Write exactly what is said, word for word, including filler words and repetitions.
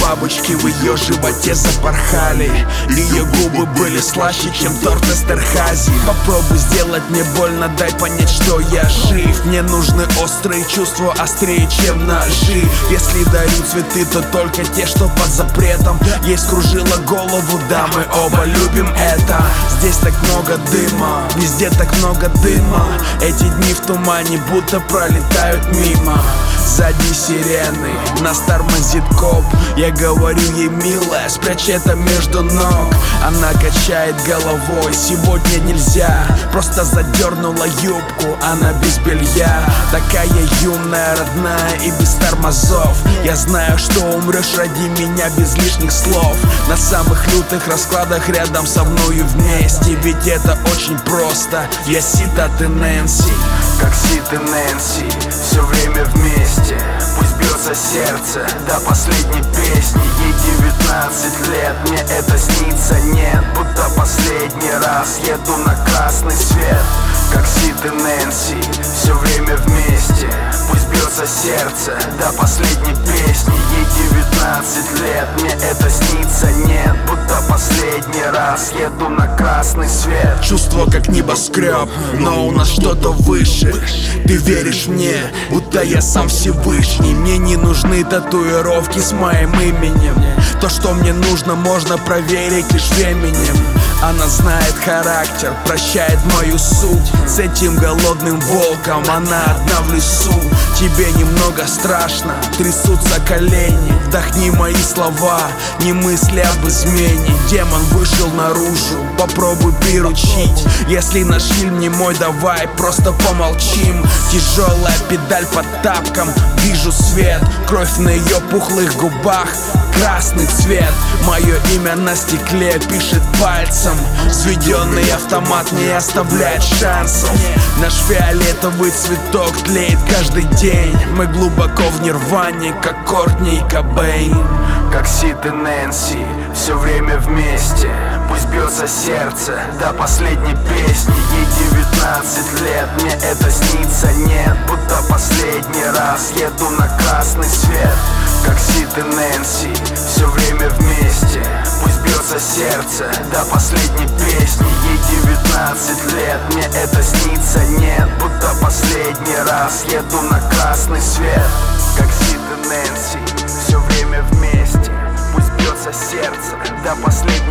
бабочки в ее животе запорхали. Ее губы были слаще, чем торт Эстерхази. Попробуй сделать мне больно, дай понять, что я жив. Мне нужны острые чувства, острее, чем ножи. Если дарю цветы, то только те, что под запретом. Ей скружила голову, да, мы оба любим это. Здесь так много дыма, везде так много дыма. Эти дни в тумане будто пролетают мимо. Сзади сирены, нас тормозит коп. Я говорю ей: милая, спрячь это между ног. Она качает головой: сегодня нельзя. Просто задернула юбку, она без белья. Такая юная, родная и без тормозов. Я знаю, что умрешь ради меня без лишних слов. На самых лютых раскладах рядом со мною вместе. Ведь это очень просто. Я Сид, а ты Нэнси. Как Сид и Нэнси, все время вместе. Пусть бьется сердце до последней песни. Ей девятнадцать лет, мне это снится нет. Будто последний раз еду на красный свет. Как Сид и Нэнси, все время вместе. Пусть бьется сердце до последней песни. Ей девятнадцать лет, мне это снится нет. Будто последний раз еду на красный свет. Чувство как небоскреб, но у нас что-то выше. Ты веришь мне, будто я сам Всевышний. Мне не нужны татуировки с моим именем. То, что мне нужно, можно проверить лишь временем. Она знает характер, прощает мою суть. С этим голодным волком она одна в лесу. Тебе немного страшно, трясутся колени. Вдохни мои слова, не мысли об измене. Демон вышел наружу, попробуй приручить. Если наш фильм не мой, давай просто помолчим. Тяжелая педаль под тапком, вижу свет. Кровь на ее пухлых губах, красный цвет. Мое имя на стекле пишет пальцем. Взведенный автомат не оставляет шансов. Наш фиолетовый цветок тлеет каждый день. Мы глубоко в нирване, как Кортни и Кобейн. Как Сид и Нэнси, все время вместе. Пусть бьется сердце до последней песни. Ей девятнадцать лет, мне это снится нет. Будто последний раз еду на красный свет. Как Сид и Нэнси, все время вместе. Пусть бьется сердце до последней песни. Ей девятнадцать лет, мне это снится нет. Будто последний раз еду на красный свет. Как Сид и Нэнси, все время вместе. Пусть бьется сердце до последней